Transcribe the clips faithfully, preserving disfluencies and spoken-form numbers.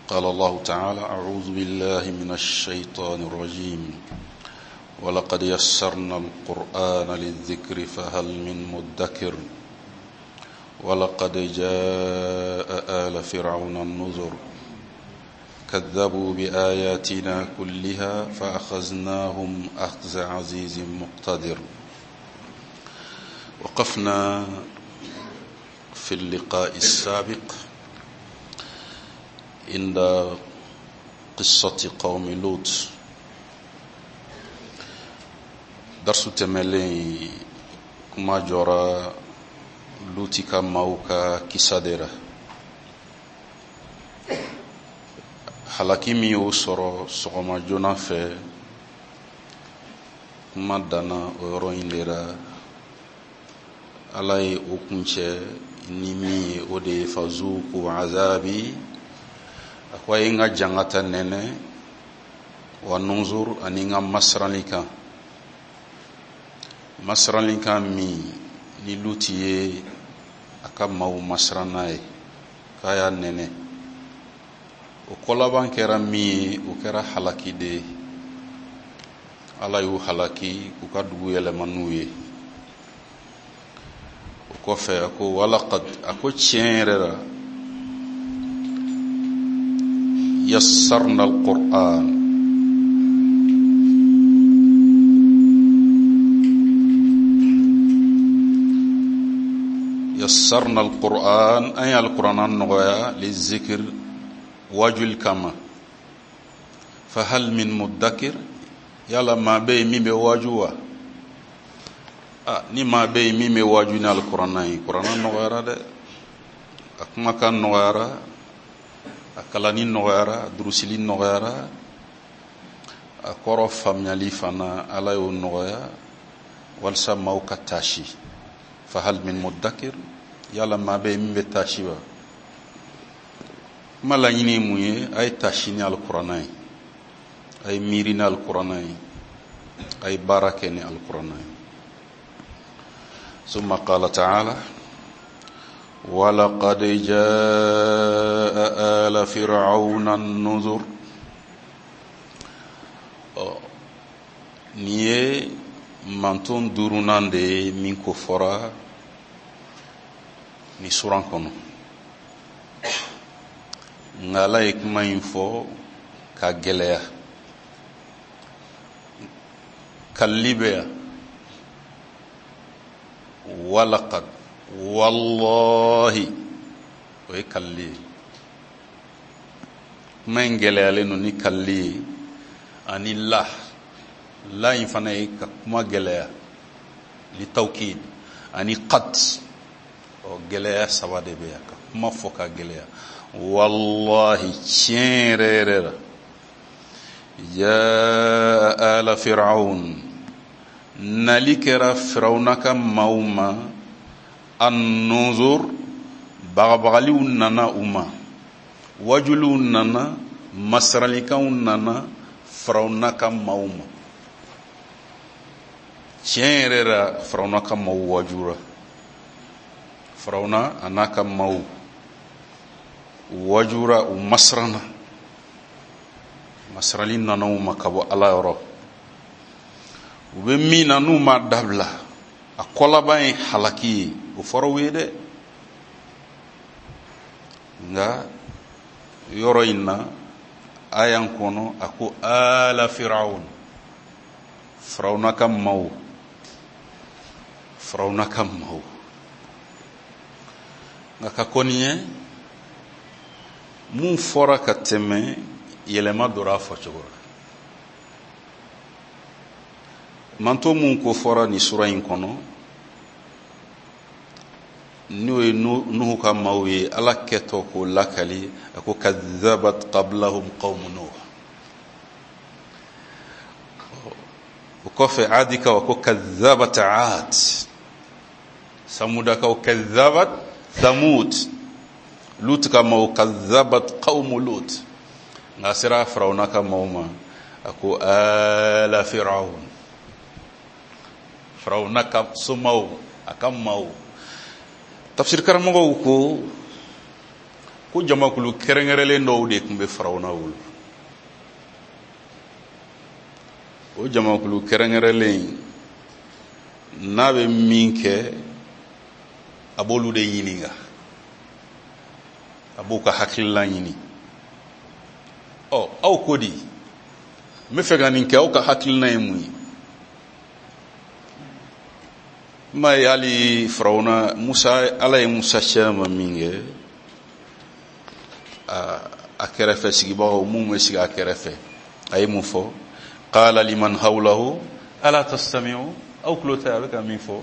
قال الله تعالى: أعوذ بالله من الشيطان الرجيم ولقد يسرنا القرآن للذكر فهل من مدكر ولقد جاء آل فرعون النذر كذبوا بآياتنا كلها فأخذناهم أخذ عزيز مقتدر. وقفنا في اللقاء السابق عند قصة قوم لوط. درس تملي كما جرى لوطي كماوكا كسادرة halaki min y'o sɔrɔ sɔgɔma joona fɛ kuma danna o yɔrɔ in de la. Ala ye o kuncɛ ni min ye o de ye fazuku azabi, a ko a ye n ka jangata nɛnɛ wa nuzur ani n ka masirali kan. Masirali kan min ni Luti ye a ka maaw masira n'a ye k'a y'a nɛnɛ, o kɔlaban kɛra min ye o kɛra halaki de ye. Ala y'u halaki k'u ka dugu yɛlɛma n'u ye. O kɔfɛ a ko walaqad, a ko tiɲɛ yɛrɛ la, yassarna alquran, yassarna alquran, an ye alquran nɔgɔya lizikr, wajul kama. Fahal min muddakir, yala maa bɛ yen min bɛ waju wa? Ah, ni maa bɛ yen min bɛ waju ni alkuranna ye, kuranna nɔgɔyara dɛ. A kumakan nɔgɔyara, a kalani nɔgɔyara, a durusili nɔgɔyara, a kɔrɔ faamuyali fana Ala y'o nɔgɔya walasa maaw ka taasi. Fahal min muddakir, yala maa bɛ yen min bɛ taasi wa? Kuma laɲini mun ye? A ye taasi ni alkuranna ye, a ye miiri ni alkuranna ye, a ye baara kɛ ni alkuranna ye. ثم قال تعالى: ولقد جاء آل فرعون النذر. Ni ye manton durunan de ye min ko fɔra ni suran kɔnɔ, nka Ala ye kuma in fɔ ka gɛlɛya. Kalli bɛ yan, walaqad, wallahi, o ye kalli ye. Kuma in gɛlɛyalen no ni kalli ye ani la. La in fana ye ka kuma gɛlɛya li tawkid, ani qad, o gɛlɛya saba de bɛ yan, ka kuma fɔ ka gɛlɛya. Wallahi, tiɲɛ yɛrɛ yɛrɛ la, jaa ala fir'aun, nali kɛra firawuna ka maaw ma, an-nuzur, bagabagaliw nana u ma, wajuliw nana, masiralikanw nana firawuna ka maaw ma. Tiɲɛ yɛrɛ la, firawuna ka maaw wajura. Firawuna a n'a ka maaw wajura, u masirana. Masirali nana u ma ka bɔ Ala yɔrɔ. U bɛ min na n'u ma dabila, a kɔlaban ye halaki ye, o fɔra u ye dɛ. Nka yɔrɔ in na ayan kɔnɔ a ko ala firawun, firawuna ka maaw, firawuna ka maaw. Nka ka kɔni ye mun fɔra ka tɛmɛ, yɛlɛma dɔra a fɔcogo la. Manto mun ko fɔra ni sura in kɔnɔ, n'o ye Nuhu ka maaw ye, Ala kɛtɔ k'o lakali, a ko kadzabat qablahum qawmu Nuh. O kɔfɛ Adi kaw ko kadzabat Aad, Samuda kaw kadzabat Thamud, Lut ka maaw kadzabat qawmu Lut. Nka sera firawuna ka maaw ma, a ko ala Firaun, firawuna ka somaw, a ka maaw. Tafsir karamɔgɔw ko ko jamakulu kɛrɛnkɛrɛnlen dɔw de tun bɛ Firawuna bolo. O jamakulu kɛrɛnkɛrɛnlen n'a bɛ min kɛ a b'olu de ɲininka, a b'u ka hakilila ɲini. ɔ aw ko di n bɛ fɛ ka nin kɛ, aw ka hakilina ye mun ye? n m'a ye hali Firawuna, Musa, Ala ye Musa cɛma min kɛ a kɛrɛfɛ sigibagaw mun bɛ sigi a kɛrɛfɛ, a ye mun fɔ? qala liman hawlahu ala tastami'u, aw tulo tɛ a bɛ ka min fɔ?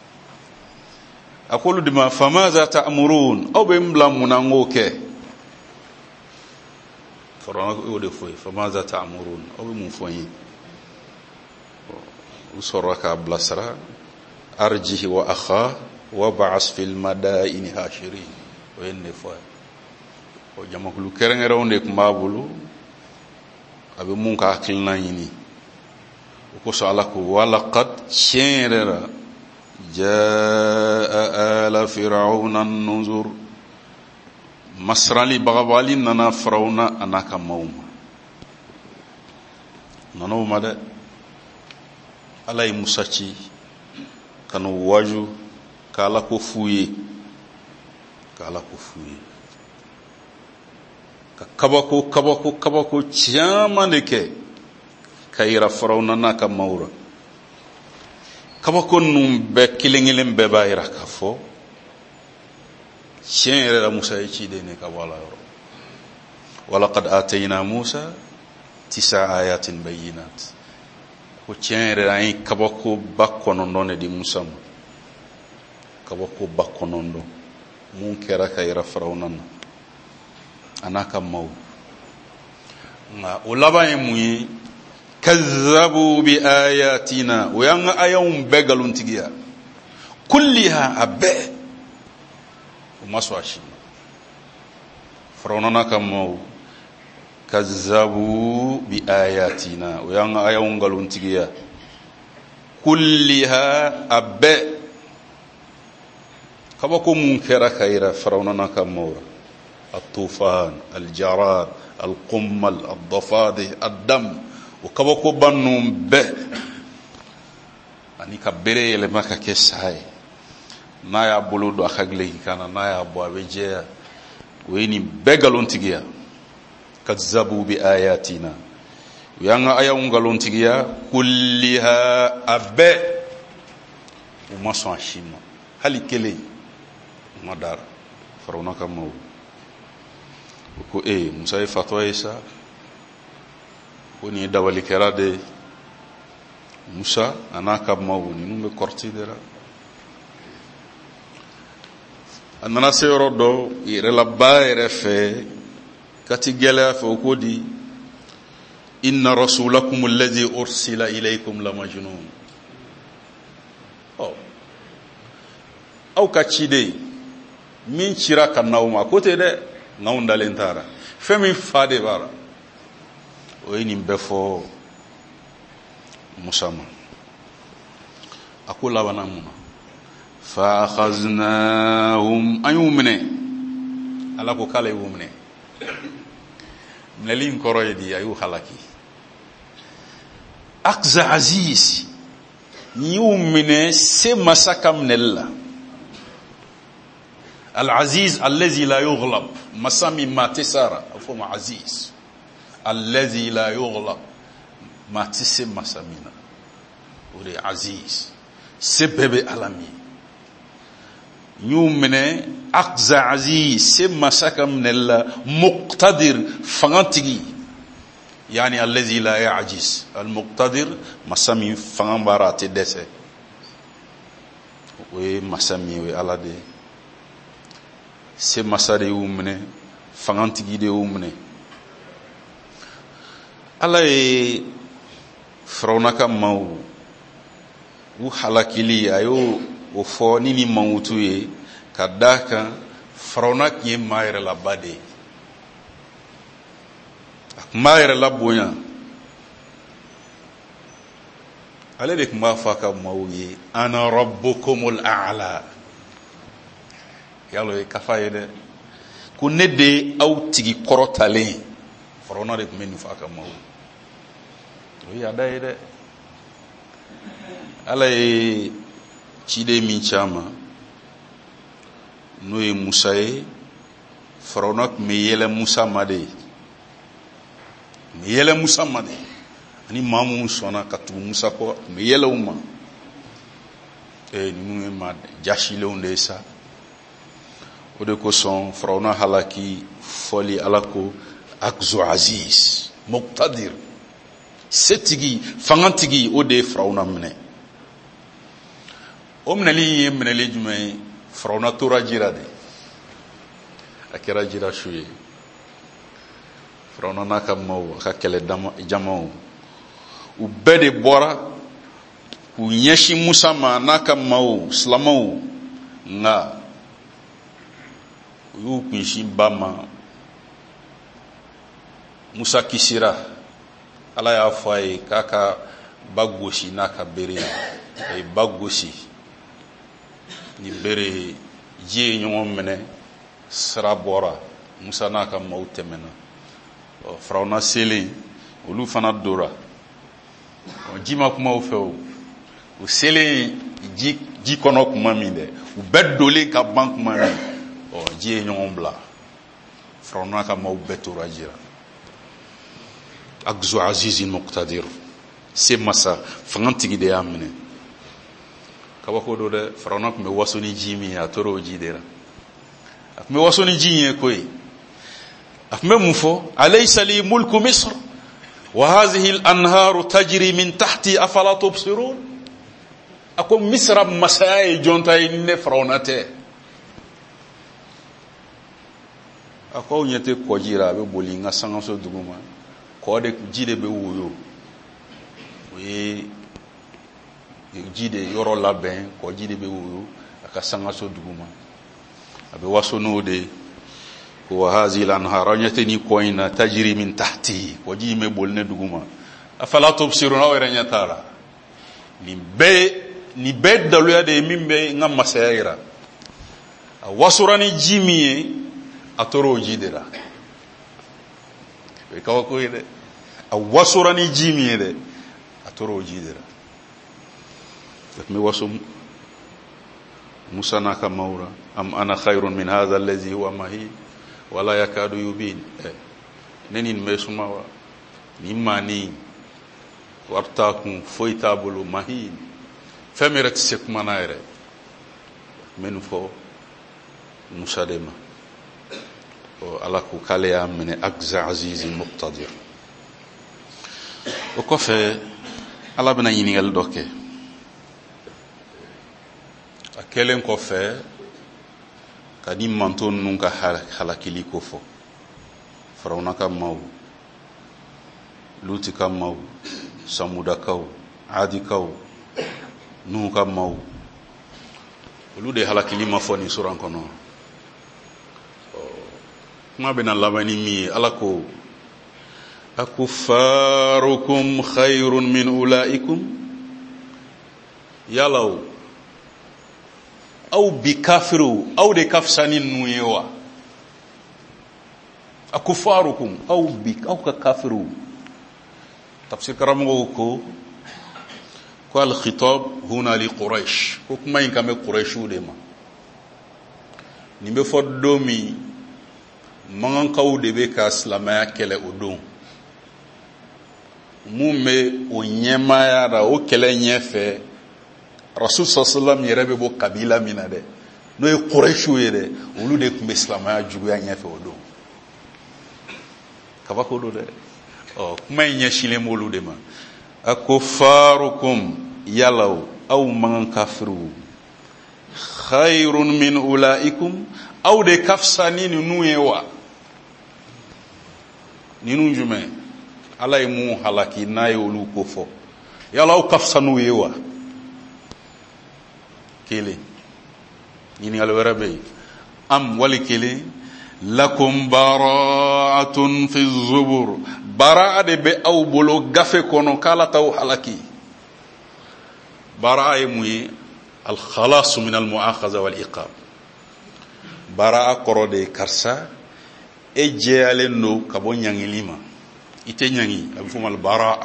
a ko olu de ma famaza ta'murun, aw bɛ n bila mun na n k'o kɛ? Firawuna y'o de fɔ ye, famaza ta'murun, aw bɛ mun fɔ n ye? u sɔrɔla k'a bilasira, arjihi wa akha wa ba'as fil madaini hashirin, o ye nin de fɔ ye. o jamakulu kɛrɛnkɛrɛnw de tun b'a bolo, a bɛ mun ka hakilina ɲini. o kosɔn Ala ko walaqad, tiɲɛ yɛrɛ la, jaa ala firawuna nuzur, masirali bagabali nana Firawuna a n'a ka maaw ma. nana o ma dɛ. Ala ye Musa ci ka n'u waju, ka Ala ko f'u ye, ka Ala ko f'u ye, ka kabako kabako kabako caman de kɛ ka yira Firawuna n'a ka maaw la. kabako ninnu bɛɛ kelen kelen bɛɛ b'a yira k'a fɔ tiɲɛ yɛrɛ la Musa ye ciden ne ka bɔ a la yɔrɔ. walaqad atayna Musa tisa ayatin bayyinat, ko tiɲɛ yɛrɛ la an ye kabako ba kɔnɔntɔn de di Musa ma. kabako ba kɔnɔntɔn mun kɛra ka yira Firawuna na a n'a ka maaw. nka o laban ye mun ye? kazzabu bi ayatina, o y'an ka ayanw bɛɛ nkalontigiya. kulliha, a bɛɛ, o ma sɔn a si ma. Firawuna n'a ka maaw, kazzabu bi ayatina, o y'an ka ayanw nkalontigiya. kulliha, a bɛɛ. kabako mun kɛra ka yira Firawuna n'a ka maaw la: الطوفان، الجراد، القمل، الضفادع، الدم. o kabako ba ninnu bɛɛ ani ka bere yɛlɛma ka kɛ sa ye, n'a y'a bolo don a ka gileki na, n'a y'a bɔ a bɛ jɛya. o ye nin bɛɛ nkalontigiya. kazzabu bi ayatina, o y'an ka ayaw nkalontigiya. kulliha, a bɛɛ. u ma sɔn a si ma, hali kelen u ma dara. Firawuna ka maaw o ko ee Musa ye fatwa ye sa, ko nin ye dabalikɛla de ye. Musa a n'a ka maaw ninnu bɛ kɔrɔti de la. a nana se yɔrɔ dɔ yɛrɛlaba yɛrɛ fɛ, kati gɛlɛya fɛ, o ko di: inna rasulakum alladhi ursila ilaykum la majnun. ɔ aw ka ciden min cira ka n'aw ma, ko tɛ dɛ, n'anw dalen taara. fɛn min fa de b'a la. o ye nin bɛɛ fɔ Musa ma. a ko labanna mun na? fa akhaznahum, an y'u minɛ. Ala ko k'ale y'u minɛ. minɛli in kɔrɔ ye di? a y'u halaki. akza aziz, n y'u minɛ se masa ka minɛli la. al-aziz allazi la yughlab, masa min maa tɛ sara, a fɔ ma aziz. allazi la yughlab, maa tɛ se masa min na, o de ye aziz. se bɛɛ bɛ Ala min. n y'u minɛ akza aziz, se masa ka minɛli la. muqtadir, fangatigi, yani allazi la ya'jiz. al-muqtadir, masa min fanga b'a a tɛ dɛsɛ. o ye masa min, o ye Ala de ye. se masa de y'u minɛ, fangantigi de y'u minɛ. Ala ye Firawuna ka maaw u halakili, a y'o o fɔ ni ni mankutu ye, ka da kan Firawuna tun ye maa yɛrɛlaba de ye. a tun b'a yɛrɛ labonya. ale de tun b'a fɔ a ka maaw ye: ana rabbukumul a'la. yalo ye kafa ye dɛ, ko ne de aw tigi kɔrɔtalen Faraona de tun bɛ nin fɔ a ka maaw o ye a da ye dɛ Ala ye ciden min ci a ma n'o ye Musa ye Faraona tun bɛ yɛlɛ Musa ma de tun bɛ yɛlɛ Musa ma de ani maa minnu sɔnna ka tugu Musa kɔ tun bɛ yɛlɛ u ma ee ninnu ye maa jasilenw de ye sa o de kosɔn Faraona halaki fɔli Ala ko Akzu Aziz Muqtadir setigi fangatigi o de ye Faraona minɛ o minɛli ye minɛli jumɛn ye Faraona tora jira de a kɛra jira su ye Faraona n'a ka maaw a ka kɛlɛ jamaw u bɛɛ de bɔra k'u ɲɛsin Musa ma n'a ka maaw silamɛw nka u y'u kunsin ba ma Musa kisira Ala y'a fɔ a ye k'a ka ba gosi n'a ka bere a ye ba gosi ni bere ji ye ɲɔgɔn minɛ sira bɔra Musa n'a ka maaw tɛmɛna Faraona selen olu fana dora ji ma kuma u fɛ o u selen ji ji kɔnɔ kuma min dɛ u bɛɛ dolen ka ban kuma min ɔ ji ye ɲɔgɔn bila Faraona ka maaw bɛɛ tora jira Akzu Azizin Muqtadir se masa fangatigi de y'a minɛ kabako do dɛ Faraona tun bɛ waso ni ji min ye a tora o ji de la a tun bɛ waso ni ji ye koyi a tun bɛ mun fɔ alaysa li mulku Misr wa hadhihi al-anharu tajri min tahti afala tubsirun a ko Misra masaya ye jɔn ta ye ni ne Faraona tɛ a ko aw ɲɛ tɛ kɔji la a bɛ boli n ka sangaso dugu ma kɔ de ji de bɛ woyo o ye ji de yɔrɔ labɛn kɔ ji de bɛ woyo a ka sangaso dugu ma a bɛ waso n'o de ko wa hazihi al-anhar aw ɲɛ tɛ ni kɔ in na tajiri min tahti kɔ ji in bɛ boli ne dugu ma afala tubsirun aw yɛrɛ ɲɛ t'a la nin bɛɛ nin bɛɛ daluya de ye min bɛ n ka masaya yira a wasora ni ji min ye a tora o ji de la o ye kabako ye dɛ a wasora ni ji min ye dɛ a tora o ji de la a tun bɛ waso Musa n'a ka maaw la am ana khayrun min hadha allazi huwa mahin wala yakadu yubin ne ni nin bɛ suma wa nin maa ni wari t'a kun foyi t'a bolo mahin fɛn min yɛrɛ tɛ se kuma na yɛrɛ n bɛ nin fɔ Musa de ma Ala ko k'ale y'a minɛ Akzu Azizin Muqtadir o kɔfɛ Ala bɛna ɲininkali dɔ kɛ a kɛlen kɔfɛ ka di manto ninnu ka halakili ko fɔ Faraona ka maaw Luti ka maaw Samudakaw Adikaw Nuhu ka maaw olu de halakili ma fɔ nin suran kɔnɔ kuma bɛna laban ni min ye Ala ko akuffarukum khayrun min ulaikum yalaw aw bi kafiru aw de ka fisa ni ninnu ye wa akuffarukum aw bi aw ka kafiru tafsir karamɔgɔw ko ko al-khitab huna li Quraysh ko kuma in kan bɛ Qurayshiw de ma nin bɛ fɔ don min mankankaw de bɛ ka silamɛya kɛlɛ o don mun bɛ o ɲɛmaaya la o kɛlɛ ɲɛfɛ Rasul sallallahu alaihi yɛrɛ bɛ bɔ kabila min na dɛ n'o ye Qurayshiw ye dɛ olu de tun bɛ silamɛya juguya ɲɛfɛ o don kabako do dɛ ɔ kuma in ɲɛsinlen b'olu de ma akuffarukum yalaw aw man kafiru khayrun min ulaikum aw de ka fisa ni ninnu ye wa ninnu jumɛn Ala ye mun halaki n'a ye olu ko fɔ yala aw ka fisa n'u ye wa kelen ɲininkali wɛrɛ bɛ yen am wali kelen lakum bara'atun fi zubur bara'a de bɛ aw bolo gafe kɔnɔ k'Ala t'aw halaki bara'a ye mun ye al-khalas min al-mu'akhaza wal iqab bara'a kɔrɔ de ye karisa e jeyalen no ka bɔ ɲangili ma i tɛ ɲangi a bɛ fɔ o ma baraa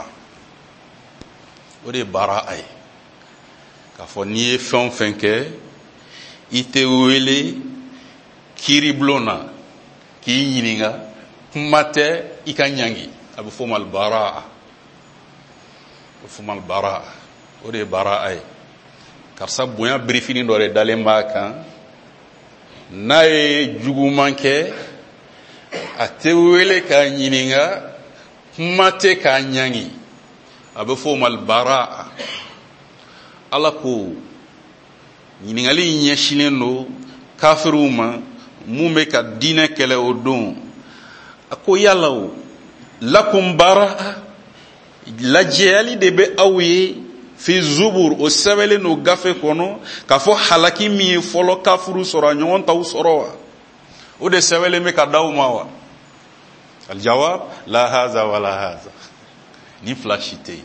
o de ye baraa ye k'a fɔ n'i ye fɛn o fɛn kɛ i tɛ wele kiiribulon na k'i ɲininka kuma tɛ i ka ɲangi a bɛ fɔ o ma baraa a bɛ fɔ o ma baraa o de ye baraa ye karisa bonya birifini dɔ de dalen b'a kan n'a ye juguman kɛ a tɛ wele k'a ɲininka kuma tɛ k'a ɲangi a bɛ fɔ o ma baraa ala ko ɲininkali in ɲɛsinnen don kafiriw ma mun bɛ ka diinɛ kɛlɛ o don a ko yala o lakum baraa lajɛyali de bɛ aw ye fi zubur o sɛbɛnlen no gafe kɔnɔ k'a fɔ halaki min ye fɔlɔ kafuru sɔrɔ a ɲɔgɔn taw sɔrɔ wa o de sɛbɛnlen bɛ ka d'aw ma wa aljawab la haza wa la haza ni fila si tɛ yen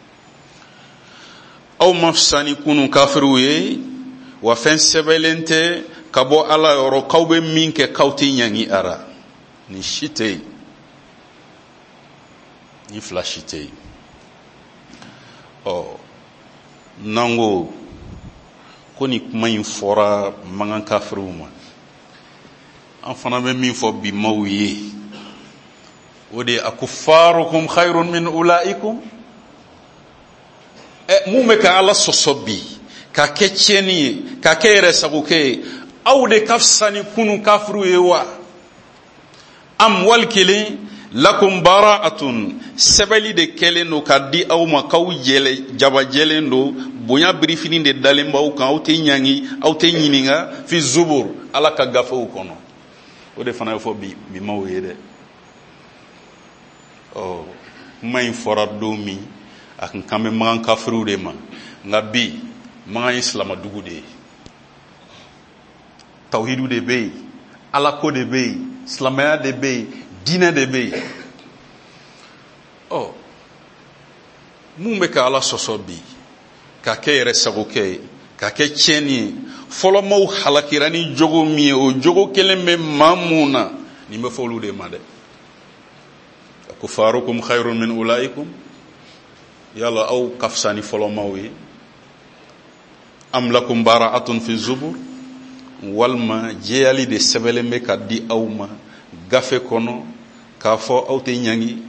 aw ma fisa ni kunu kafiriw ye wa fɛn sɛbɛnlen tɛ ka bɔ ala yɔrɔ k'aw bɛ min kɛ k'aw tɛ ɲangi ara ni si tɛ yen ni fila si tɛ yen ɔ n'an ko ko ni kuma in fɔra mankan kafiriw ma an fana bɛ min fɔ bi maaw ye o de akufarukum khayrun min ulaikum ɛ mun bɛ ka ala sɔsɔ bi ka kɛ tiɲɛni ye ka kɛ yɛrɛ sagokɛ ye aw de ka fisa ni kunu kafiriw ye wa am wali kelen lakum bara'atun sɛbɛli de kɛlen don ka di aw ma k'aw jɛlɛ jabajɛlen don bonya birifini de dalen b'aw kan aw tɛ ɲangi aw tɛ ɲininka fi zubur ala ka gafew kɔnɔ o de fana ye fɔ bi bi maaw ye dɛ ɔ kuma in fɔra don min a kun kan bɛ magan kafiriw de ma nka bi magan ye silamadugu de ye tawhidu de bɛ yen alako de bɛ yen silamɛya de bɛ yen diinɛ de bɛ yen ɔ mun bɛ ka ala sɔsɔ bi ka kɛ yɛrɛ sagokɛ ye ka kɛ tiɲɛni ye fɔlɔ maaw halakira ni jogo min ye o jogo kelen bɛ maa mun na nin bɛ fɔ olu de ma dɛ akufarukum khayrun min ulaikum yala aw ka fisa ni fɔlɔ maaw ye am lakum bara'atun fi zubur walima jɛyali de sɛbɛnlen bɛ ka di aw ma gafe kɔnɔ k'a fɔ aw tɛ ɲangi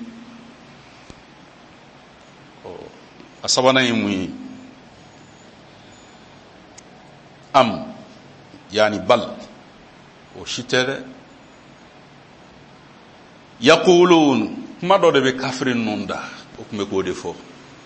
a sabanan ye mun ye am yani bal o si tɛ dɛ yaqulun kuma dɔ de bɛ kafiri ninnu da o tun bɛ k'o de fɔ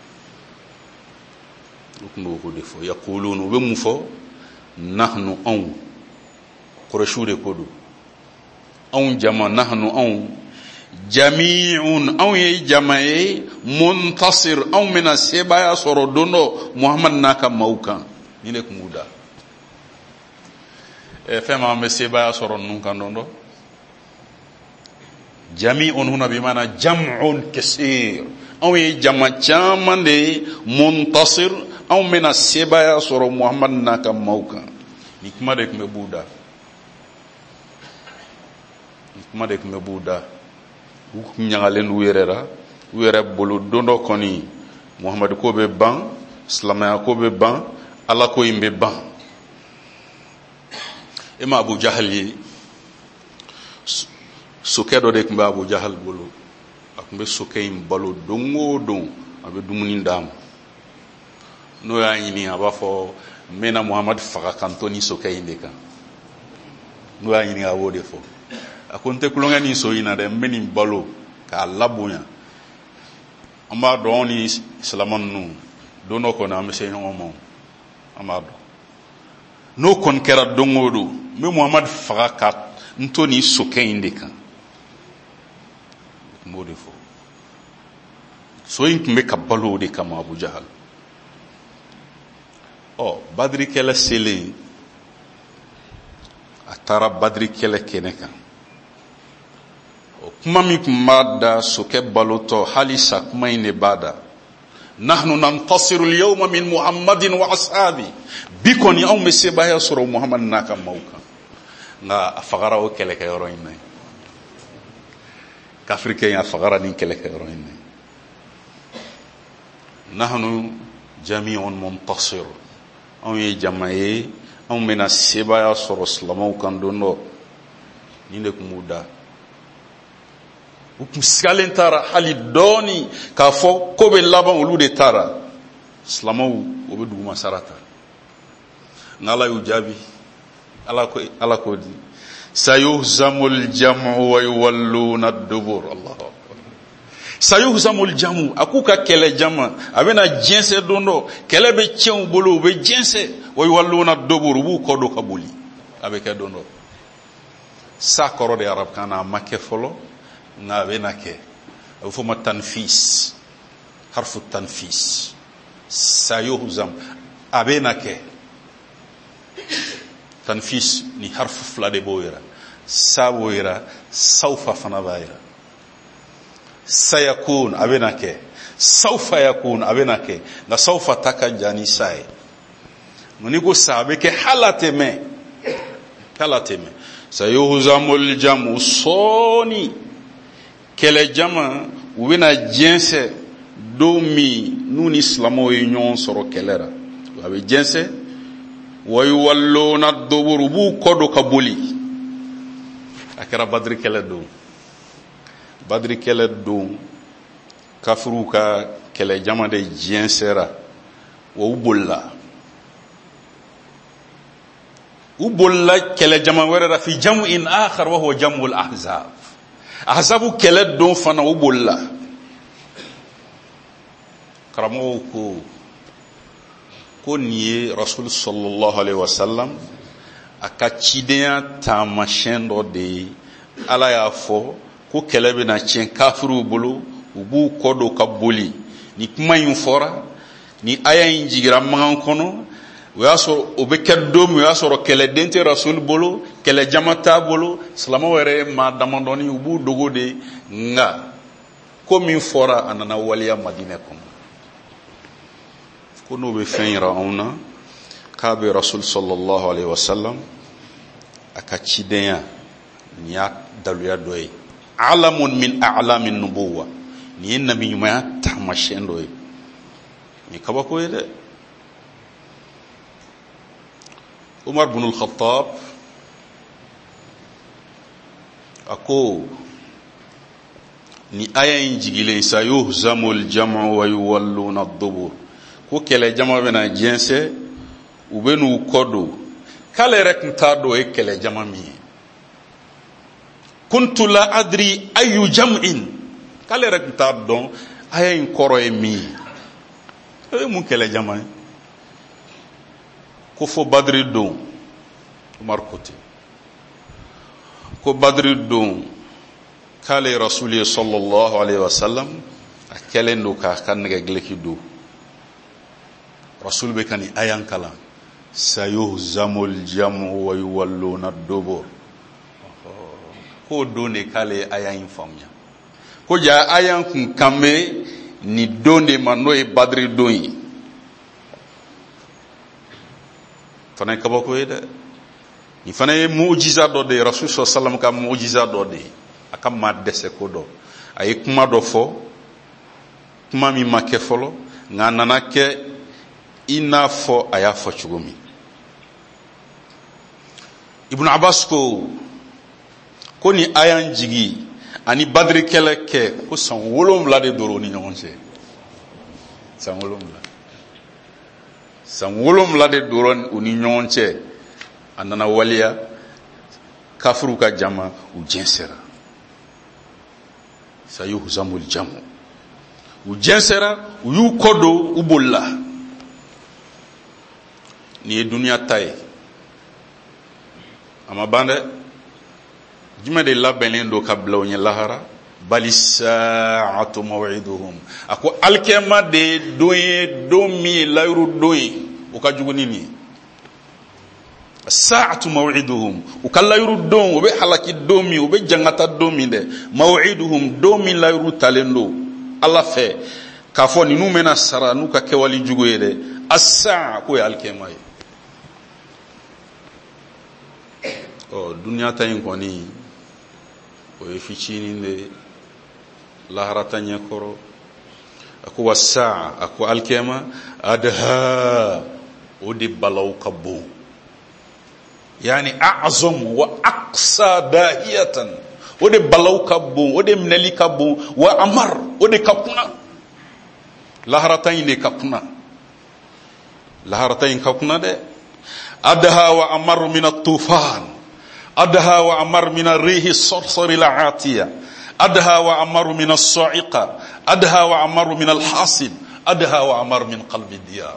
o tun bɛ k'o de fɔ yaqulun u bɛ mun fɔ nahnu anw Qurayshiw de ko don anw jama nahnu anw jami'un anw ye jama ye muntasir anw bɛna sebaya sɔrɔ don dɔ Muhamadu n'a ka maaw kan ni de tun b'u da fɛn min an bɛ sebaya sɔrɔ ninnu kan don dɔ jami'un huna bi maana jam'un kasir anw ye jama caman de ye muntasir anw bɛna sebaya sɔrɔ Muhamadu n'a ka maaw kan ni kuma de tun bɛ b'u da ni kuma de tun bɛ b'u da u ɲagalen u yɛrɛ la u yɛrɛ bolo don dɔ kɔni Muhamadu ko bɛ ban silamɛya ko bɛ ban ala ko in bɛ ban e ma Abu Jahal ye sokɛ dɔ de tun bɛ Abu Jahal bolo a tun bɛ sokɛ in balo don o don a bɛ dumuni d'a ma n'o y'a ɲini a b'a fɔ n bɛna Muhamadu faga kan to ni sokɛ in de kan n'o y'a ɲini a b'o de fɔ a ko n tɛ kulonkɛ ni so in na dɛ n bɛ nin balo k'a labonya an b'a dɔn anw ni silamɛ ninnu don dɔ kɔni an bɛ se ɲɔgɔn ma an b'a dɔn n'o kɔni kɛra don o don n bɛ Muhamadu faga ka n to nin sokɛ in de kan n b'o de fɔ so in tun bɛ ka balo o de kama Abu Jahal ɔ Badiri kɛlɛ selen a taara Badiri kɛlɛ kɛnɛ kan kuma min tun b'a da sokɛ balotɔ halisa kuma in de b'a da nahnu nantasiru al-yawma min Muhammadin wa ashabi bi kɔni anw bɛ sebaya sɔrɔ Muhamadu n'a ka maaw kan nka a fagara o kɛlɛkɛyɔrɔ in na kafirikɛ ya fagara ni kɛlɛkɛyɔrɔ in na. nahnu jami'un muntasir, anw ye jama ye anw bɛna sebaya sɔrɔ silamɛw kan don dɔ. ni de tun b'u da. u tun sigalen taara hali dɔɔni k'a fɔ ko bɛ laban, olu de taara. silamɛw o bɛ duguma sara ta. n'ala y'u jaabi, ala ko ala ko di sayuhzamul jam'u wa yuwalluna ad-dubur. Allahu akbar. sayuhzamul jam'u, a k'u ka kɛlɛ jama a bɛna jɛnsɛ don dɔ. kɛlɛ bɛ tiɲɛ u bolo, u bɛ jɛnsɛ. wa yuwalluna ad-dubur, u b'u kɔ don ka boli. a bɛ kɛ don dɔ. sa kɔrɔ de arabukan na a ma kɛ fɔlɔ nka a bɛna kɛ. a bɛ fɔ ma tanfis, harfu tanfis. sayuhzam, a bɛna kɛ. tanfis ni harfu fila de b'o yira. sa b'o yira, sawfa fana b'a yira. sayakun, a bɛna kɛ. sawfa yakun, a bɛna kɛ. nka sawfa ta ka jan ni sa ye. n'i ko sa, a bɛ kɛ hala tɛmɛ. hala tɛmɛ. sayuhzamul jam'u, sɔɔni kɛlɛ jama u bɛna jɛnsɛ don min n'u ni silamɛw ye ɲɔgɔn sɔrɔ kɛlɛ la. a bɛ jɛnsɛ. wa yuwalluna ad-dubur, u b'u kɔ don ka boli. a kɛra badiri kɛlɛ don. badiri kɛlɛ don kafiriw ka kɛlɛ jama de jɛnsɛra wa u bolila. u bolila kɛlɛ jama wɛrɛ la fi jam'in akhar wa huwa jam'ul ahzab. ahzabu kɛlɛ don fana u bolila. karamɔgɔw ko ko nin ye rasul sallallahu alaihi wasallam a ka cidenya taamasiyɛn dɔ de ye. ala y'a fɔ ko kɛlɛ bɛna tiɲɛ kafiriw bolo, u b'u kɔ don ka boli. ni kuma in fɔra, ni aya in jigira magan kɔnɔ, o y'a sɔrɔ o bɛ kɛ don min, o y'a sɔrɔ kɛlɛden tɛ rasul bolo, kɛlɛ jama t'a bolo. silamɛw yɛrɛ ye maa damadɔni, u b'u dogo de. nka ko min fɔra a nana waliya madinɛ kɔnɔ. ko n'o bɛ fɛn yira anw na k'a bɛ rasul sallallahu alaihi wasallam a ka cidenya, nin y'a daluya dɔ ye. alamun min a'lamin nubuwa, nin ye nabi ɲumanya taamasiyɛn dɔ ye. nin kabako ye dɛ. umar bin al-khattab a ko ni aya in jigilen sayuhzamul jam'u wa yuwalluna ad-dubur, ko kɛlɛ jama bɛna jɛnsɛ, u bɛ n'u kɔ don. k'ale yɛrɛ tun t'a dɔn o ye kɛlɛ jama min ye. kuntu la adri ayu jam'in, k'ale yɛrɛ tun t'a dɔn aya in kɔrɔ ye min ye. o ye mun kɛlɛ jama ye. ko fo badiri don, umar ko ten. ko badiri don k'ale rasul ye sallallahu alaihi wasallam a kɛlen don k'a ka nɛgɛgileki don. rasul bɛ ka nin ayan kalan. sayuhzamul jam'u wa yuwalluna ad-dubur. k'o don de k'ale ye aya in faamuya. ko ja ayan kun kanbɛ nin don de ma, n'o ye badiri don ye. fana ye kabako ye dɛ. nin fana ye mujiza dɔ de ye, rasul sallallahu alaihi wasallam ka mujiza dɔ de ye. a ka maa dɛsɛ ko dɔ. a ye kuma dɔ fɔ, kuma min ma kɛ fɔlɔ, nka a nana kɛ i n'a fɔ a y'a fɔ cogo min. ibn abbas ko ko ni ayan jigi ani badiri kɛlɛ kɛ ko san wolonwula de doro ni ɲɔgɔn cɛ. san wolonwula san wolonwula de doro u ni ɲɔgɔn cɛ. a nana waliya, kafiriw ka jama u jɛnsɛra. sayuhzamul jam'u, u jɛnsɛra, u y'u kɔ don, u bolila. nin ye duniya ta ye. a ma ban dɛ. jumɛn de labɛnnen don ka bila u ɲɛ lahara. bali sa'atu maw'iduhum, a ko alikɛma de ye don ye, don min ye layiru don ye, o ka jugu ni nin ye. sa'atu maw'iduhum, u ka layiru don, o bɛ halaki don min, o bɛ jangata don min dɛ. maw'iduhum, don min layiru talen don ala fɛ k'a fɔ ninnu bɛna sara n'u ka kɛwale jugu ye dɛ. as-sa'a, k'o ye alikɛma ye. ɔ duniya ta in kɔni o ye fitinin de laharata ɲɛ kɔrɔ. A ko wa saa, a ko alikiyama adha, o de balaw ka bon. Yani a'zam wa aqsa dahiyatan, o de balaw ka bon, o de minɛli ka bon. Wa amar, o de ka kuna. Laharata in de ka kuna. Laharata in ka kuna dɛ. Adha wa amar min at-tufan, adha wa amar min ar-rih as-sarsar al-'atiya, adha wa amar min as-sa'iqa, adha wa amar min al-hasib, adha wa amar min qalbi diyar.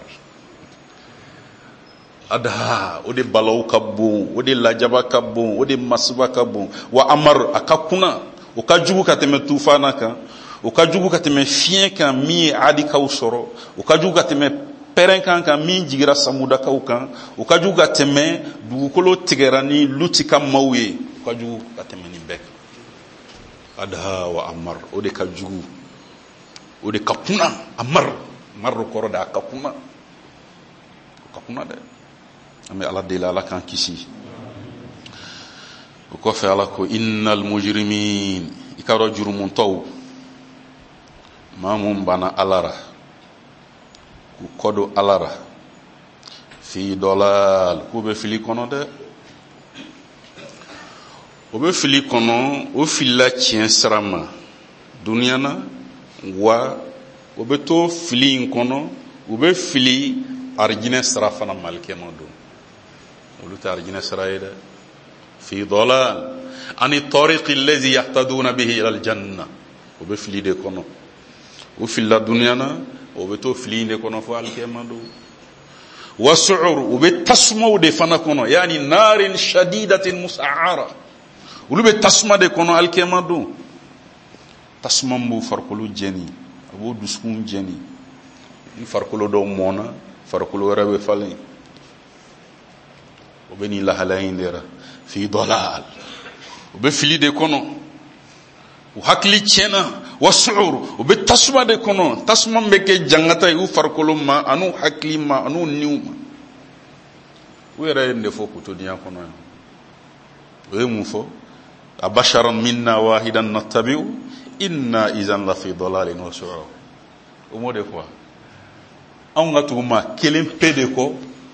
Adha, o de balaw ka bon, o de lajaba ka bon, o de masiba ka bon. Wa amar, a ka kuna, o ka jugu ka tɛmɛ tufana kan, o ka jugu ka tɛmɛ fiɲɛ kan min ye adikaw sɔrɔ, o ka jugu ka tɛmɛ pɛrɛn kan kan min jigira samudakaw kan, o ka jugu ka tɛmɛ dugukolo tigɛra ni luti ka maaw ye, o ka jugu ka tɛmɛ nin bɛɛ kan. Adha wa amar, o de ka jugu, o de ka kuna. Amar, amar kɔrɔ de a ka kuna, o ka kuna dɛ. An bɛ Ala deli Ala k'an kisi. O kɔfɛ Ala ko innal mujrimin, i ka dɔn jurumuntɔw, maa mun banna Ala ra, k'u kɔdon Ala ra, fi dɔlal, k'u bɛ fili kɔnɔ dɛ. O bɛ fili kɔnɔ, o filila tiɲɛ sira ma duniya na, wa o bɛ to fili in kɔnɔ, u bɛ fili arijinɛ sira fana malikɛma don. Olu tɛ arijinɛ sira ye dɛ. Fi dɔlal ani tariqi allazi yahtaduna bihi ila aljanna, o bɛ fili de kɔnɔ. O filila duniya na, o bɛ to fili in de kɔnɔ fo alikɛma don. Wa su'ur, o bɛ tasumaw de fana kɔnɔ, yani narin shadidatin musa'ara, olu bɛ tasuma de kɔnɔ alikɛma don. Tasuma b'u farikolo jɛni, a b'u dusukun jɛni. Ni farikolo dɔw mɔna, farikolo wɛrɛ bɛ falen. O bɛ nin lahala in de ra. Fi dɔlal, o bɛ fili de kɔnɔ, u hakili tiɲɛna. Wa su'ur, o bɛ tasuma de kɔnɔ, tasuma bɛ kɛ jangata ye u farikolo ma, an'u hakili ma, an'u niw ma. U yɛrɛ ye nin de fɔ k'u to diɲɛ kɔnɔ yan. O ye mun fɔ? Abasharan minna wahidan nattabi'u inna izan la fi dalalin wa su'ur. O m'o de fɔ. Anw ka tugu maa kelen pe de kɔ,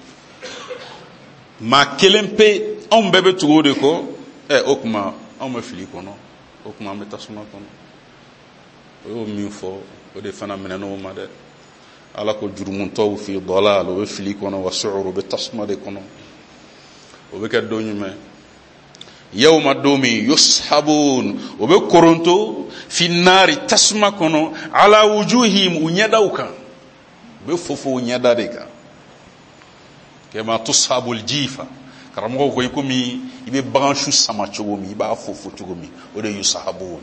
maa kelen pe, anw bɛɛ bɛ tugu o de kɔ. Ɛ o tuma anw bɛ fili kɔnɔ, o tuma an bɛ tasuma kɔnɔ. O y'o min fɔ, o de fana minɛn'o ma dɛ. Ala ko jurumuntɔw fi dalal, o bɛ fili kɔnɔ. Wa su'ur, o bɛ tasuma de kɔnɔ. O bɛ kɛ don jumɛn? Yawma don min yushabun, o bɛ koronto fi nari, tasuma kɔnɔ, ala wujuhihim, u ɲɛdaw kan, u bɛ fofo u ɲɛda de kan. Kama tushabul jifa, karamɔgɔw ko i komi i bɛ bagan su sama cogo min, i b'a fofo cogo min, o de yushabun.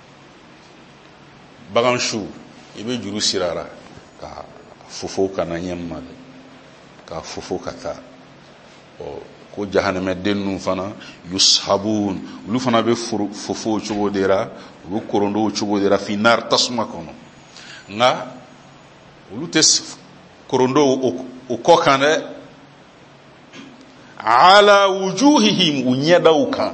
Bagan su, i bɛ juru sirara ka fofo ka na ɲɛma de, ka fofo ka taa. Ɔ ko jahanɛmɛ den ninnu fana yushabun, olu fana bɛ fofo o cogo de la, u bɛ koronto o cogo de la, fi nar, tasuma kɔnɔ. Nka olu tɛ koronto o kɔ kan dɛ. Ala wujuhihim, u ɲɛdaw kan.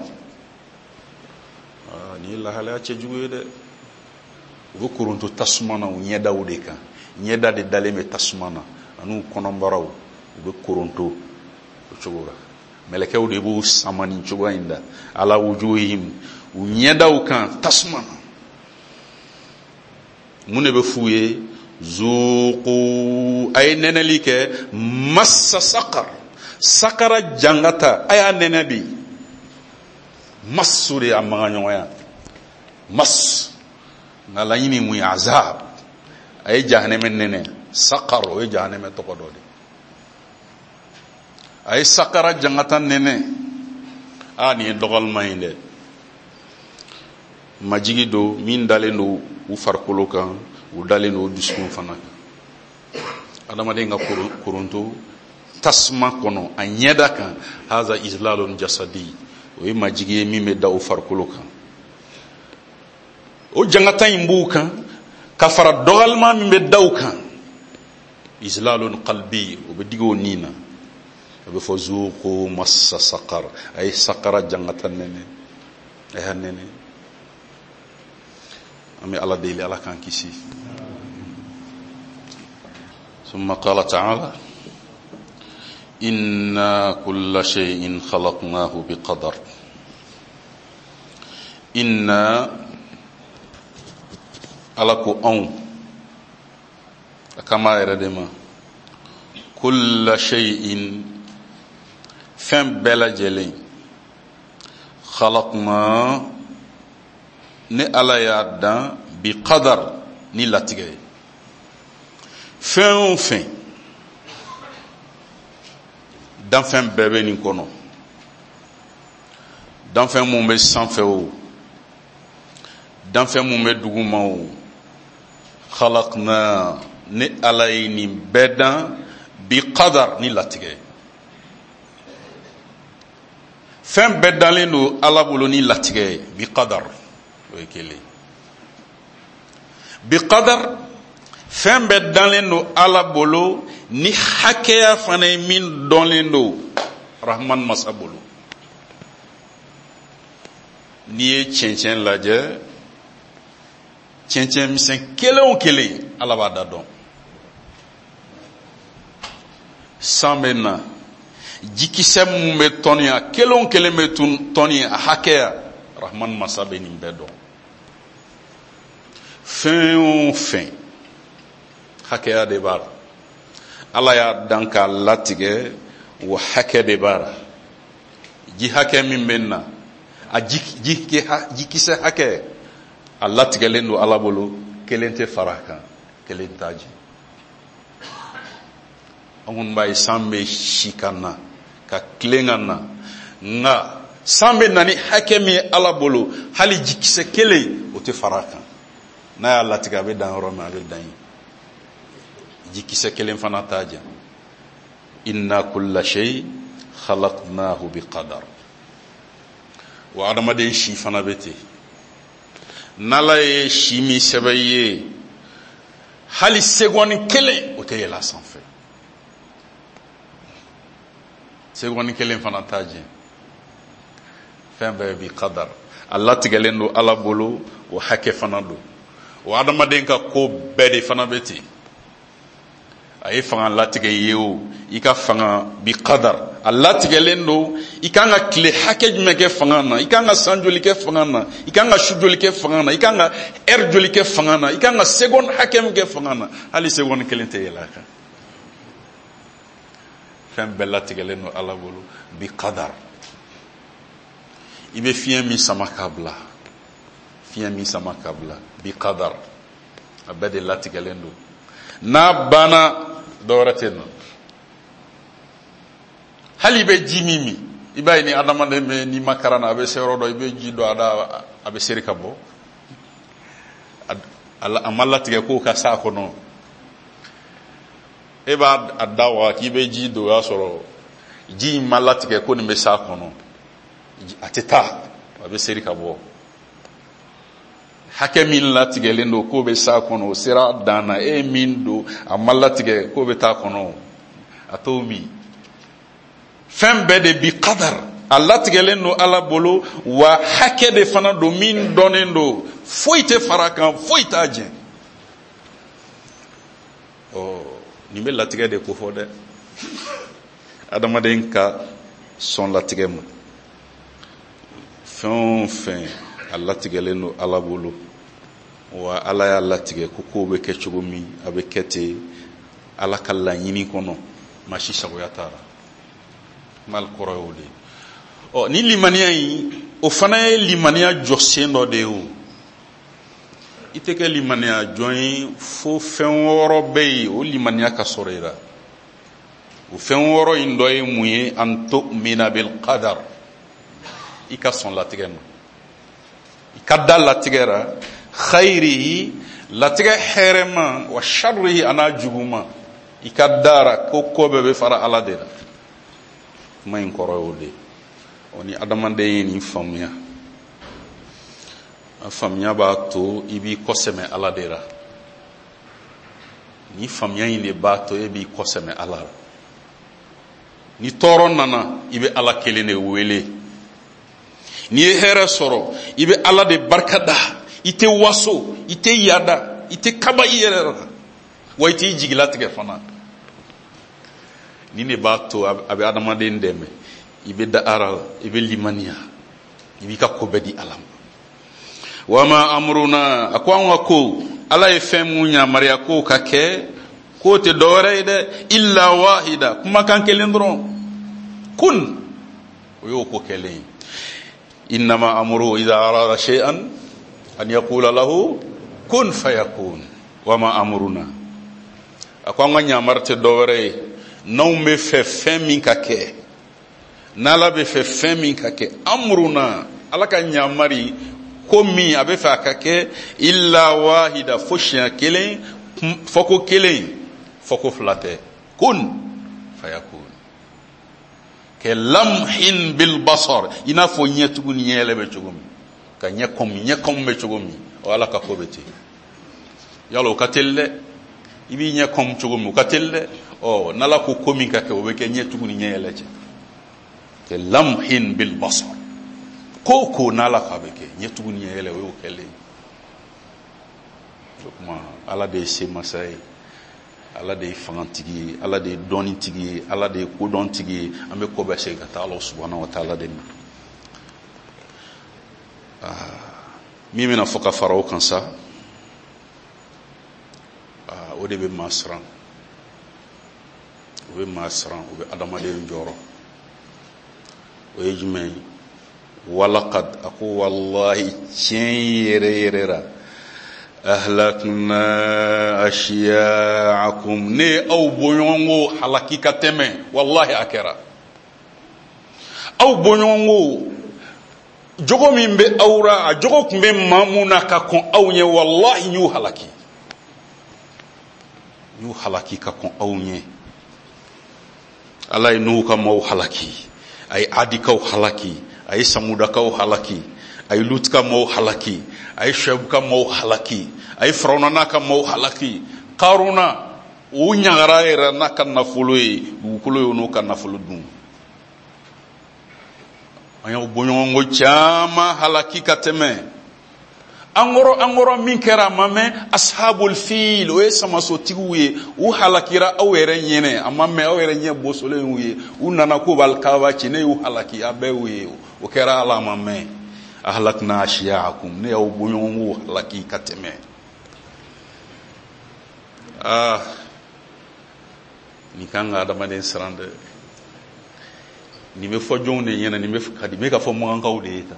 Nin ye lahalaya cɛjugu ye dɛ. U bɛ koronto tasuma na u ɲɛdaw de kan. Ɲɛda de dalen bɛ tasuma na, an'u kɔnɔbaraw, u bɛ koronto o cogo la. Mɛlɛkɛw de b'u sama nin cogoya in da. Ala wujuhihim, u ɲɛdaw kan tasuma na. Mun de bɛ f'u ye? Zuqu, a ye nɛnɛli kɛ, massa saqar, sakara jangata, a y'a nɛnɛ bi. Massu de y'a magaɲɔgɔnya. Mas, nka laɲini mun ye azab, a ye jahanɛmɛ nɛnɛ. Saqar, o ye jahanɛmɛ tɔgɔ dɔ de. A ye sakara jangata nɛnɛ. A nin ye dɔgɔlima ye dɛ. Majigi do min dalen do u farikolo kan, u dalen do dusukun fana kan. Adamaden ka koronto tasuma kɔnɔ a ɲɛda kan, haza izlalun jasadi, o ye majigi ye min bɛ da u farikolo kan. O jangata in b'u kan ka fara dɔgɔlima min bɛ da u kan. Izlalun qalbi, o bɛ digi o nin na. A bɛ fɔ zuqu massa saqar, a ye sakara jangata nɛnɛ, a y'a nɛnɛ. أمي الله ديلي الله كان كيسي. ثم قال تعالى إنا كل شيء خلقناه بقدر. إنا ألكو أون كما يردما كل شيء فم بلا جلين خلقنا ni ala y'a dan bi qadar ni latigɛ ye fɛn o fɛn danfɛn bɛɛ bɛ nin kɔnɔ danfɛn mun bɛ sanfɛ o danfɛn mun bɛ duguma o khalaqna ni ala ye nin bɛɛ dan bi qadar ni latigɛ ye fɛn bɛɛ dalen don ala bolo ni latigɛ ye bi qadar o ye kelen bi qadar fɛn bɛɛ dalen don ala bolo ni hakɛya fana ye min dɔnlen don rahman masa bolo n'i ye cɛncɛn lajɛ cɛncɛn misɛn kelen o kelen ala b'a da dɔn san bɛ na jikisɛ mun bɛ tɔni a kelen o kelen bɛ tɔni a hakɛya rahman masa bɛ nin bɛɛ dɔn fɛn o fɛn hakɛya de b'a la ala y'a dan k'a latigɛ wa hakɛ de b'a la ji hakɛ min bɛ na a jikisɛ hakɛ a latigɛlen don ala bolo kelen tɛ fara a kan kelen t'a ji an kɔni b'a ye san bɛ si ka na ka tilen ka na nka san bɛ na ni hakɛ min ye ala bolo hali jikisɛ kelen o tɛ fara a kan n'a y'a latigɛ a bɛ dan yɔrɔ min a bɛ dan yen jikisɛ kelen fana t'a jan inna kulla shay khalaqnahu bi qadar wa adamaden si fana bɛ ten n'ala ye si min sɛbɛn i ye hali segɔni kelen o tɛ yɛlɛ a sanfɛ segɔni kelen fana t'a jan fɛn bɛɛ bi qadar a latigɛlen don ala bolo o hakɛ fana don wa adamaden ka ko bɛɛ de fana bɛ ten a ye fanga latigɛ i ye o i ka fanga bi qadar a latigɛlen don i kan ka tile hakɛ jumɛn kɛ fanga na i kan ka san joli kɛ fanga na i kan ka su joli kɛ fanga na i kan ka heure joli kɛ fanga na i kan ka seconde hakɛ min kɛ fanga na hali seconde kelen tɛ yɛlɛ a kan fɛn bɛɛ latigɛlen don ala bolo bi qadar i bɛ fiɲɛ min sama k'a bila fiɲɛ min sama k'a bila bi qadar a bɛɛ de latigɛlen don n'a banna dɔwɛrɛ tɛ na hali i bɛ ji min min i b'a ye ni adamaden bɛ n'i ma karan na a bɛ se yɔrɔ dɔ i bɛ ji dɔ a da a bɛ seri ka bɔ a ma latigɛ k'o ka s'a kɔnɔ e b'a a da wa k'i bɛ ji don o y'a sɔrɔ ji in ma latigɛ ko nin bɛ s'a kɔnɔ a tɛ taa a bɛ seri ka bɔ hakɛ min latigɛlen don k'o bɛ s'a kɔnɔ o sera dan na e min don a ma latigɛ k'o bɛ taa kɔnɔ a t'o min fɛn bɛɛ de bi qadar a latigɛlen don ala bolo wa hakɛ de fana don min dɔnnen don foyi tɛ fara kan foyi t'a jɛn ɔ nin bɛ latigɛ de ko fɔ dɛ adamaden ka sɔn latigɛ ma fɛn o fɛn a latigɛlen don ala bolo wa ala y'a latigɛ ko kow bɛ kɛ cogo min a bɛ kɛ ten ala ka laɲini kɔnɔ maa si sagoya t'a la mal kɔrɔ y'o de ɔ ni limaniya in o fana ye limaniya jɔsen dɔ de ye o i tɛ kɛ limaniya jɔn ye fo fɛn wɔɔrɔ bɛ yen o limaniya ka sɔrɔ i la o fɛn wɔɔrɔ in dɔ ye mun ye an tu'mina bil qadar i ka sɔn latigɛ ma i ka da latigɛ la khayrihi latigɛ hɛrɛma wa sharrihi a n'a juguma i ka da la ko ko bɛɛ bɛ fara ala de la kuma in kɔrɔ y'o de ɔ ni adamaden ye nin faamuya a faamuya b'a to i b'i kɔsɛmɛ ala de la ni faamuya in de b'a to e b'i kɔsɛmɛ ala la ni tɔɔrɔ nana i bɛ ala kelen de wele n'i ye hɛrɛ sɔrɔ i bɛ ala de barikada ite waso ite yada ite kaba yere wa ite jigila tige fana ni ne ba to abi adama de ndeme ibe da ara ibe limania ibi ka ko bedi alam wama amruna akwa ko ala efemu nya maria ko kake ko te dore de illa wahida kuma kan kelindro kun yo ko kelen inma amru idha arada shay'an an yaqula lahu kun fayakun wama amruna akwa nya marte dore non me fe femi kake nala be fe femi kake amruna ala ka nya mari komi abe fa kake illa wahida fushya kelen foko kelen foko flate kun fayakun ke lamhin bil basar ina fo nyetugu nyele be chugumi ka nyekom nyekom be chugumi wala ka kobeti yalo katelle ibi nyekom chugumi katelle o nala ko komi kake o be ke nyetugu nyele che ke lamhin bil basar koko nala kabeke nyetugu nyele o kele kuma ala de se masai ala de fangantigi ala de donitigi ala de kodontigi ambe ko be se gata Allah subhanahu wa ta'ala de ah mi mina foka faro kansa ah o de be masran o be masran o be adama de njoro o yejme walaqad aqu wallahi chiyerera ahlakna ashya'akum ne aw boyongo halakika teme wallahi akera aw boyongo jogo mimbe awra jogo kumbe mamuna ka kon awnye wallahi yu halaki yu halaki ka kon awnye alay nu ka maw halaki ay adikaw halaki ay samuda kaw halaki ay lutka maw halaki ay shebka maw halaki ay farawnana ka maw halaki qaruna o nyagara era naka nafuluyi bukulo no ka nafulu dum ayo bonyongo chama halaki kateme angoro angoro minkera mame ashabul fil o sama so tiguye u halakira awere nyene amame awere nye bosole uye unana ko bal kawa chine u halaki abewe o kera ala mame ahlakna ashya'akum ne o bonyongo halaki kateme ah ni kanga adama den sarande ni me fo jonne nyena ni me kadi me ka fo mo anka udeta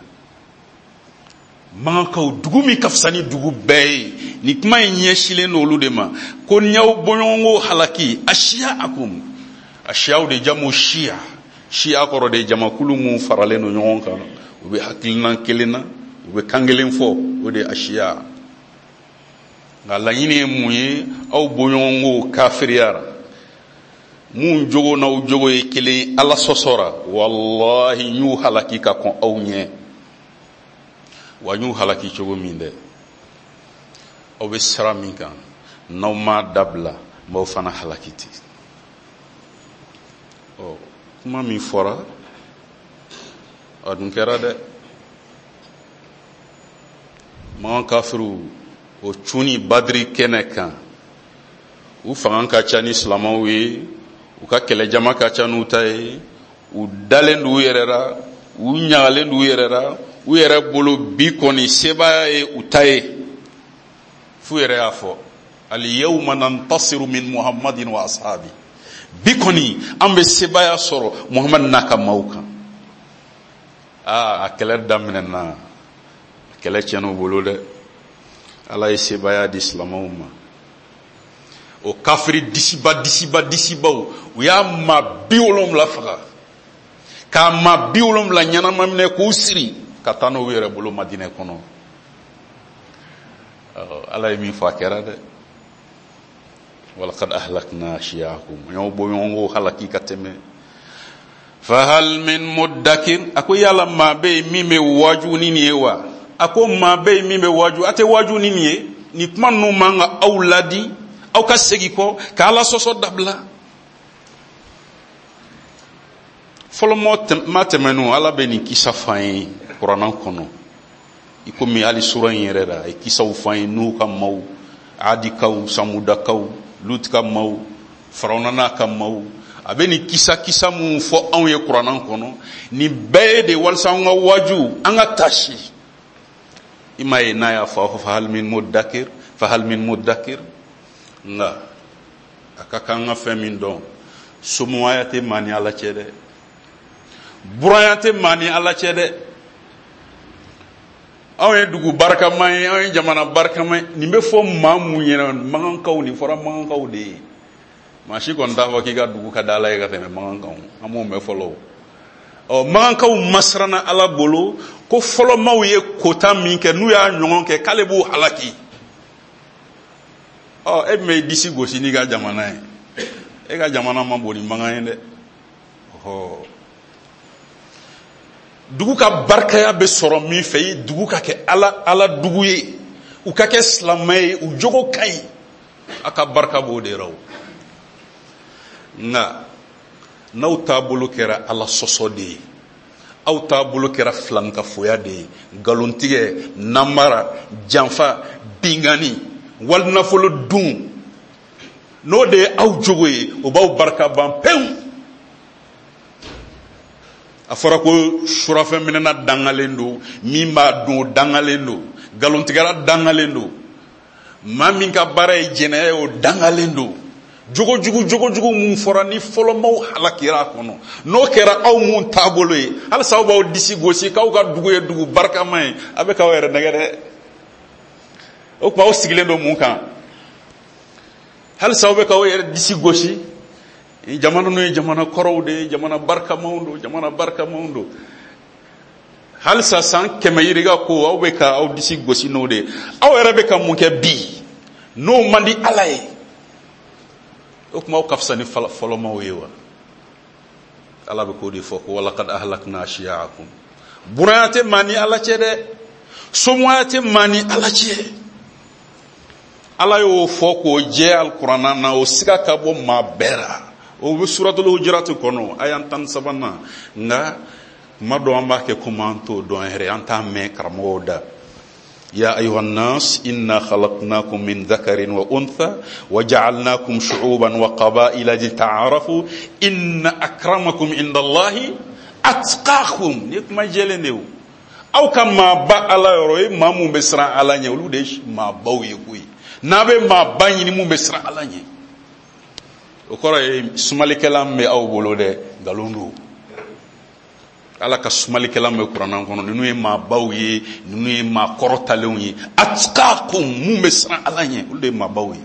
manka dugumi kafsani dugu bay ni kuma nyeshile no ludema ko nyaw bonyongo halaki ashya'akum ashya'u de jamu shia shia ko de jama kulumu farale no nyonka ube hakilina kelena ube kangelen fo ode ashiya ngala yini muye aw bonyongo kafiriyara mun jogo na u jogo e kele ala sosora wallahi nyu halaki ka kon awnye wa nyu halaki chogo minde aw be saraminka nawma dabla mo fana halakiti oh kuma mi fora adun kera de man kafiru o chuni badri keneka u fangan ka chani islamawi u ka kele jama ka chanu tay u dalen du yerera u nyaalen du yerera u yere bolo bi koni seba e utaye fu yere afo al yawma nantasiru min muhammadin wa ashabi bi koni ambe seba ya soro muhammad naka mauka ah akele damnena akele cheno bolo de ala seba ya di islamuma o kafiri disiba disiba disiba o ya ma biolom la faka ka ma biolom la nyana mamne ko siri katano were bolo madine kono ala mi fakera de wala qad ahlakna shiyakum yo bo yongo halaki kateme fa hal min muddakir ako yala ma be mi me waju ni niwa ako ma be mi me waju ate waju ni nie ni kuma no manga awladi aw ka segi ko ka ala soso dabla folo mo matemenu ala be ni kisafain qur'an kono ikomi ali sura yere ra e kisaw fan nu kam maw adi kaw samuda kaw lut kam maw farawna na kam maw abeni kisa kisa mu fo an ye qur'anan kono ni be de walsa nga waju anga tashi imay na ya fa fa hal min mudakkir fa hal min mudakkir nga akaka nga femin don sumuayate mani ala chede burayate mani ala chede awe dugu barka may awe jamana barka may ni be fo mamu yena mangan kaw ni fora mangan kaw de mashi kon dafa ki ga dugu ka dala e ga teme mangan kaw amo me folo o mangan kaw masrana ala bolo ko folo mawiye kota min ke nu ya nyon ke kalebu halaki o e me disi gosi ni ga jamana e e ga jamana mamboni mangan de ho dugu ka barkaya be soro min fe dugu ka ke ala ala dugu ye u ka ke islamay u jogo kay aka barka bo de raw na naw tabulu kera ala sosode aw tabulu kera flanka foya de galontige namara janfa bingani wal nafolo dum no de aw jogo ye o baw barka ban pew afara ko shurafa minena dangalendo mimba do dangalendo galontigara dangalendo mamin ka bare jene o dangalendo jogo jogo jogo jogo mun fora ni folo maw halakira kono no kera aw mun tabolo e hal sawba o disi gosi kaw ka dugu e dugu barka may abe ka were nagare o ko o sigilendo mun kan hal sawbe ka were disi gosi jamana no jamana korowde jamana barka mawndo jamana barka mawndo hal sa san kemayiriga ko awbe ka aw disi gosi no de aw erabe ka munke bi no mandi alay o ko maw kafsani folo mawewa ala be ko di foko wala qad ahlakna ashiya'akum burate mani ala cede somwate mani ala cede ala yo foko je alqur'ana na o sika ka bo mabera o be suratul hujurat kono ayan tan sabana nga mado amba ke commento do here anta me karmoda ya ayuhan nas inna khalaqnakum min dhakarin wa untha wa ja'alnakum shu'uban wa qaba'ila lita'arafu inna akramakum indallahi atqakum nek ma jelenew aw kama ba ala roy mamu besra ala nyewlu de ma bawi kuy nabe ma bani ni mu besra ala nye o kora e sumali kelam me aw bolo de galundu ala ka sumali kelam me qur'an kono ninu e ma bawye ninu e ma korotalew yi atqakum mu mesra alanye ulde ma bawye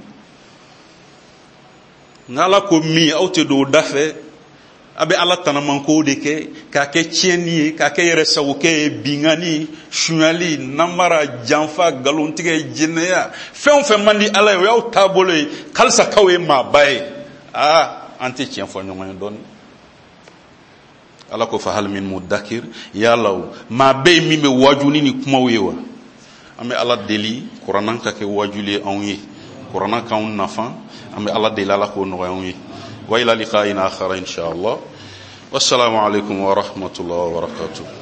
ngala ko mi aw te do dafe abe ala tanaman ko de ke ka ke tieni ka ke yere sawke bingani shuali namara janfa galuntige jineya fen fen mandi ala yo tabolo kalsa kawe ma baye ah anti tien fo nyoma don ala ko fa hal min mudakkir ya law ma be mi me wajuni ni kuma wewa ame ala deli qur'an ka ke wajuli onyi qur'an ka on nafa ame ala deli ala ko no onyi wa ila liqa'ina akhara inshallah wassalamu alaikum wa rahmatullahi wa barakatuh.